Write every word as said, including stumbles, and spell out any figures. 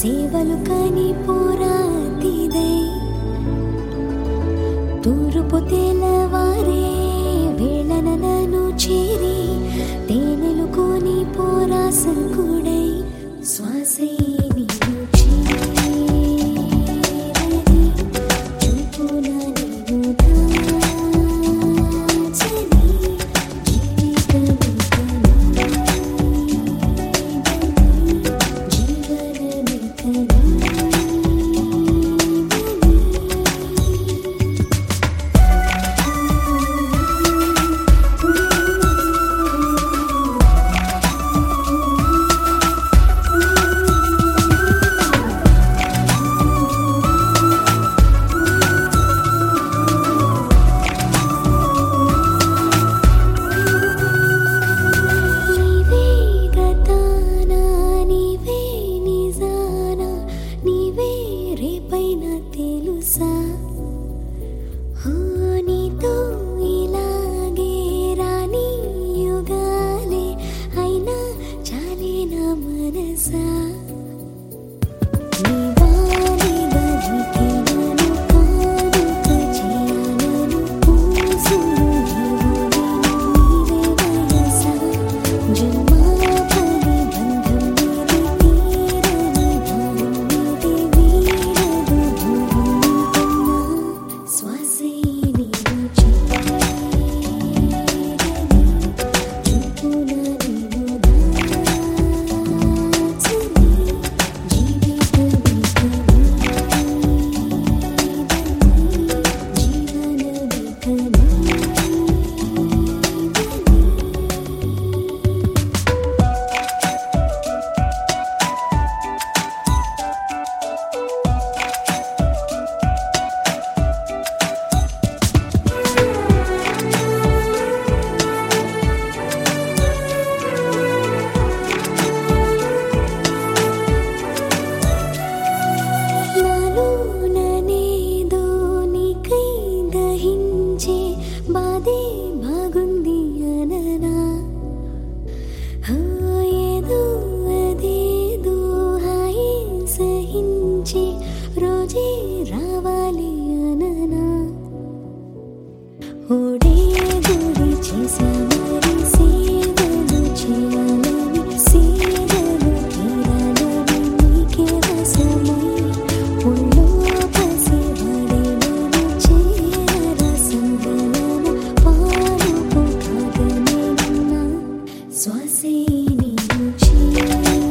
సేవలు కని పోరాతిదై తూర్పు తెల్లవారే వేళన నన్ను చేరి తేనెలు కొని పోరాసకుడై శ్వాసే నీవు చేరని చూపున నీవు దాచని జీవితము జీవనమే కని తెలుసా నీతో ఇలాగే రాని యుగాలే అయినా చాలే నా మనసా బాదే బాగుంది అననా ఏదో అదేదో హాయి సహించి రోజే రావాలి అననా ఓడే గుడి చేసా మరి సేవలు చేయాలని సేవలు తీరాలని నీకే వసమై ఒళ్ళో పసివాడేనని చేర సంగలన పాలుపు కాగనే శ్వాసే నీవు చేరని